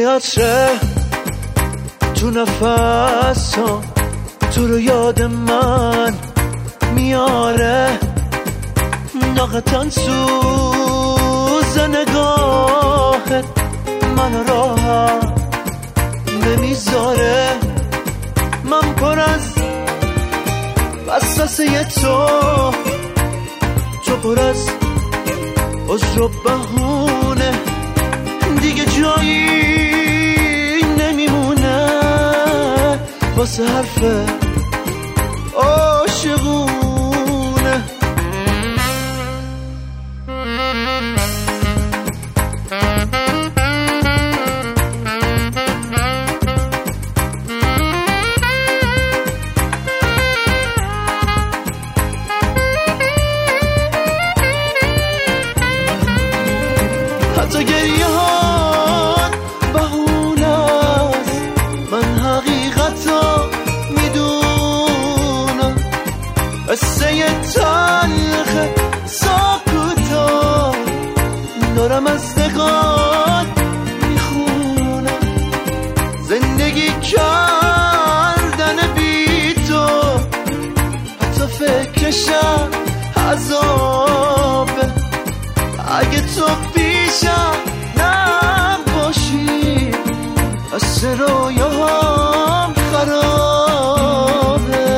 عطره تو نفسم تو رو یاد من میاره، ناقطان سوز نگاهت من راحت نمیذاره. من پر از وسوسه تو پر از عذر و بهونه، دیگه جایی نمیمونه واسه حرف عاشقونه. حتی گریه ها بهونه است، من حقیقت رو میدونم. قصه تلخ ساکوتا دارم از نگات میخونم. زندگی کردن بی تو حتی فکرشم عذابه. اگه تو پیشم نباشی از رویاهم خرابه.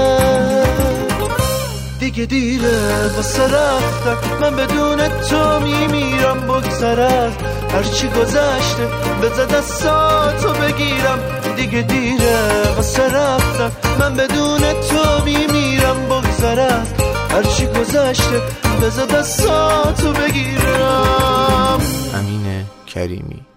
دیگه دیره واسه رفتن، من بدون تو میمیرم. بگذر از هرچی گذشته بذار دستاتو بگیرم. دیگه دیره واسه رفتن، من بدون تو میمیرم. بگذر از هرچی گذشته بذار دستاتو بگیرم. امین کریمی.